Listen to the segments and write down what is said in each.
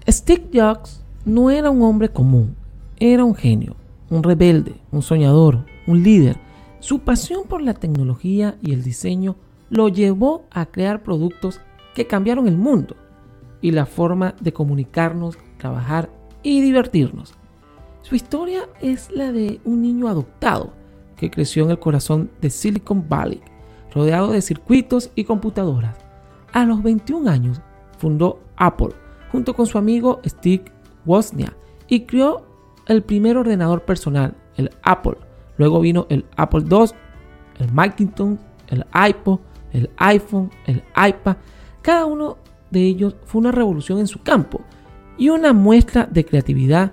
Steve Jobs no era un hombre común, era un genio, un rebelde, un soñador, un líder. Su pasión por la tecnología y el diseño lo llevó a crear productos que cambiaron el mundo y la forma de comunicarnos, trabajar y divertirnos. Su historia es la de un niño adoptado que creció en el corazón de Silicon Valley, rodeado de circuitos y computadoras. A los 21 años fundó Apple junto con su amigo Steve Wozniak y creó el primer ordenador personal, el Apple. Luego vino el Apple II, el Macintosh, el iPod, el iPhone, el iPad. Cada uno de ellos fue una revolución en su campo y una muestra de creatividad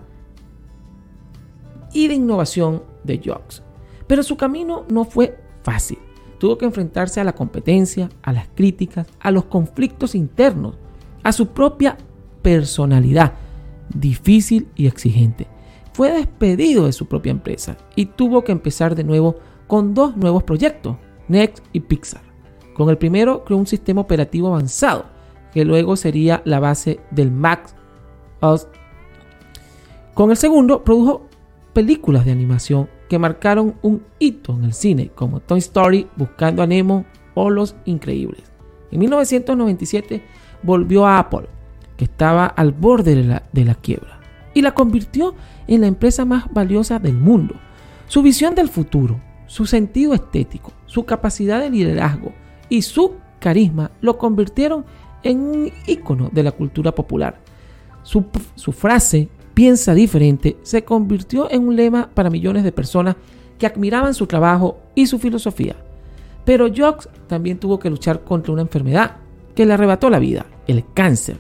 y de innovación de Jobs. Pero su camino no fue fácil. Tuvo que enfrentarse a la competencia, a las críticas, a los conflictos internos, a su propia personalidad difícil y exigente. Fue despedido de su propia empresa y tuvo que empezar de nuevo con 2 nuevos proyectos, Next y Pixar. Con el primero creó un sistema operativo avanzado que luego sería la base del Mac OS. Con el segundo produjo películas de animación que marcaron un hito en el cine, como Toy Story, Buscando a Nemo o Los Increíbles. En 1997 volvió a Apple, que estaba al borde de la quiebra, y la convirtió en la empresa más valiosa del mundo. Su visión del futuro, su sentido estético, su capacidad de liderazgo y su carisma lo convirtieron en un ícono de la cultura popular. Su frase "piensa diferente" se convirtió en un lema para millones de personas que admiraban su trabajo y su filosofía. Pero Jobs también tuvo que luchar contra una enfermedad que le arrebató la vida, el cáncer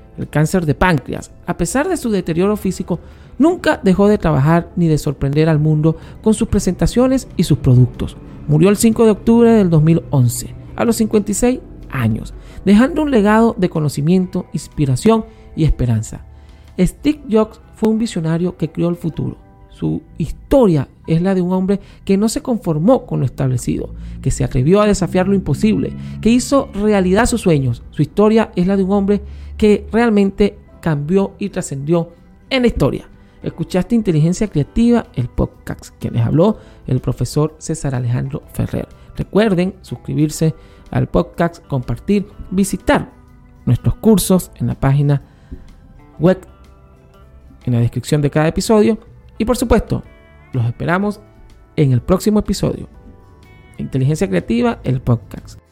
de páncreas. A pesar de su deterioro físico, nunca dejó de trabajar ni de sorprender al mundo con sus presentaciones y sus productos. Murió el 5 de octubre del 2011, a los 56 años, dejando un legado de conocimiento, inspiración y esperanza. Steve Jobs fue un visionario que creó el futuro. Su historia es la de un hombre que no se conformó con lo establecido, que se atrevió a desafiar lo imposible, que hizo realidad sus sueños. Su historia es la de un hombre que realmente cambió y trascendió en la historia. Escuchaste Inteligencia Creativa, el podcast que les habló el profesor César Alejandro Ferrer. Recuerden suscribirse al podcast, compartir, visitar nuestros cursos en la página web, en la descripción de cada episodio. Y por supuesto, los esperamos en el próximo episodio. Inteligencia Creativa, el podcast.